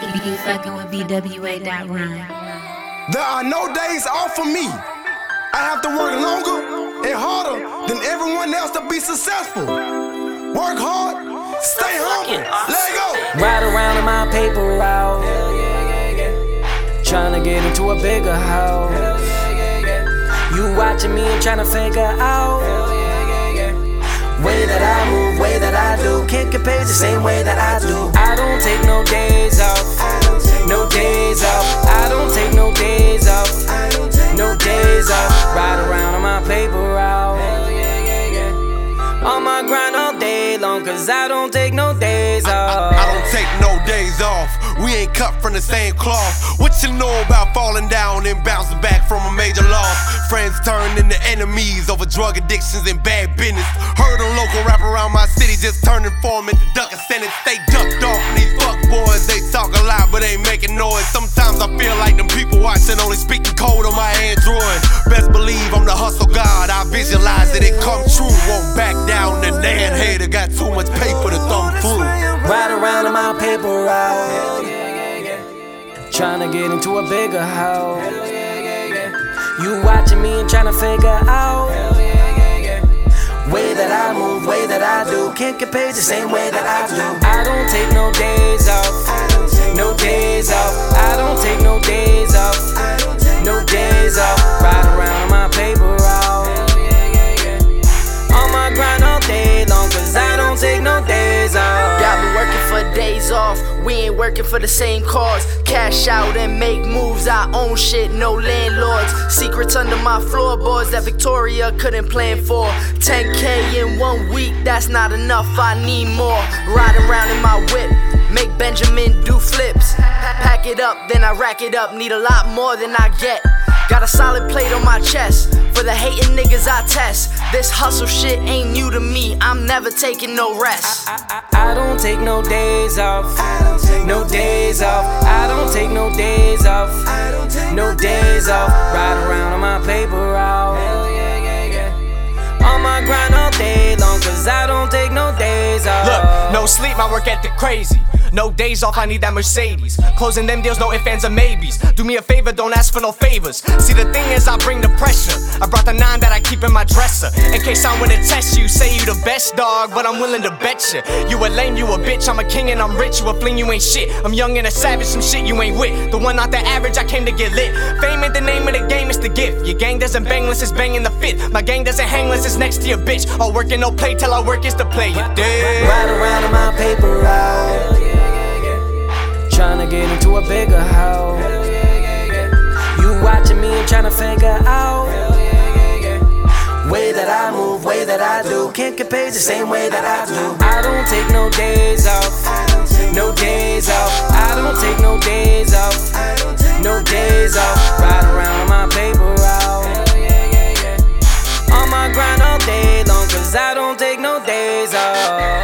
You fucking with BWA.rhyme. There are no days off for me. I have to work longer and harder than everyone else to be successful. Work hard, stay humble, let go. Ride around in my paper route, tryna get into a bigger house. You watching me and tryna figure out way that I move, way that I do. Can't compare the same way that I do. I don't take no days off, no days off. I don't take no days off, no days off. Ride around on my paper route, on my grind all day long, cause I don't take no days off. I don't take no days off. We ain't cut from the same cloth. What you know about falling down and bouncing back from a major loss? Friends turned into enemies over drug addictions and bad business. Heard a local rap around my city just turned informant to duck a sentence. They ducked off from these fuck boys. They talk a lot but ain't making noise. Sometimes I feel like them people watching only speaking code on my Android. Best believe I'm the hustle god. I visualize that it come true. Won't back down. The damn hater got too much paper to thumb through. Ride around in my paper route, tryna get into a bigger house. You watching me and tryna figure out way that I move, way that I do. Can't compare the same way that I do. I don't take no days off, no days off. I don't take no days off, no days off. Ride around in my paper route, on my grind all day long, cause I don't take no days off. Y'all been working for days off, we ain't working for the same cause. Cash out and make moves, I own shit, no landlords. Secrets under my floorboards that Victoria couldn't plan for. 10K in 1 week, that's not enough, I need more. Riding around in my whip, make Benjamin do flips. Pack it up, then I rack it up, need a lot more than I get. Got a solid plate on my chest, for the hating niggas I test. This hustle shit ain't new to me, I'm never taking no rest. I don't take no days off, no days off. I don't take no days off, no days off. Ride around on my paper route, on my grind all day long, cause I don't take no days off. Look, no sleep, my work ethic crazy. No days off, I need that Mercedes. Closing them deals, no ifs, ands, or maybes. Do me a favor, don't ask for no favors. See, the thing is, I bring the pressure. I brought the 9 that I keep in my dresser. In case I wanna test you, say you the best dog, but I'm willing to bet you. You a lame, you a bitch, I'm a king and I'm rich. You a fling, you ain't shit. I'm young and a savage, some shit you ain't with. The one not the average, I came to get lit. Fame ain't the name of the game, it's the gift. Your gang doesn't bang unless it's banging the fit. My gang doesn't hang unless it's next to your bitch. All work and no play till our work is to play. You dig? Ride around in my paper route, tryna get into a bigger house. You watching me and tryna figure out way that I move, way that I do. Can't compare the same way that I do. I don't take no days off, no days off. I don't take no days off, no days off. Ride around on my paper route, on my grind all day long, cause I don't take no days off.